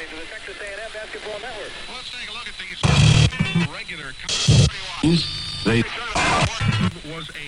listening to the Texas A&M Basketball Network. Let's take a look at these regular. They Was a.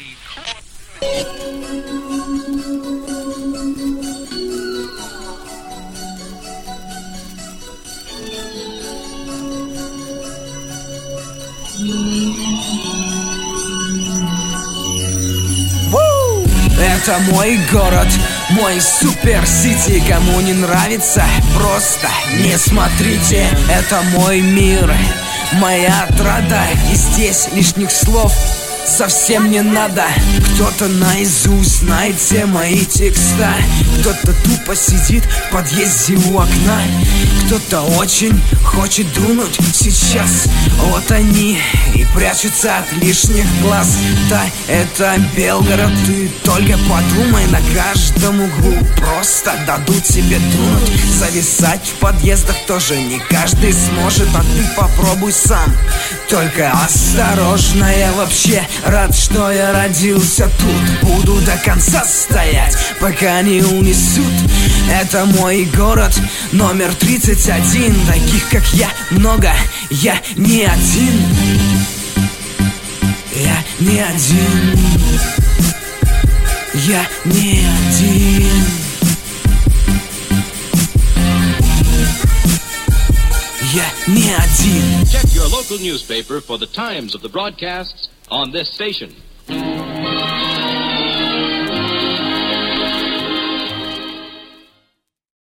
Это мой город, мой суперсити. Кому не нравится, просто не смотрите. Это мой мир, моя отрада. И здесь лишних слов совсем не надо. Кто-то наизусть знает все мои текста. Кто-то тупо сидит в подъезде у окна. Кто-то очень хочет дунуть сейчас. Вот они и прячутся от лишних глаз. Да, это Белгород, ты только подумай. На каждом углу просто дадут тебе дунуть. Зависать в подъездах тоже не каждый сможет. А ты попробуй сам, только осторожно. Я вообще рад, что я родился тут. Буду до конца стоять, пока не унесут. Это мой город, номер 31. Таких, как я, много, я не один. Я не один. Я не один. Я не один. Check your local newspaper for the times of the broadcasts on this station.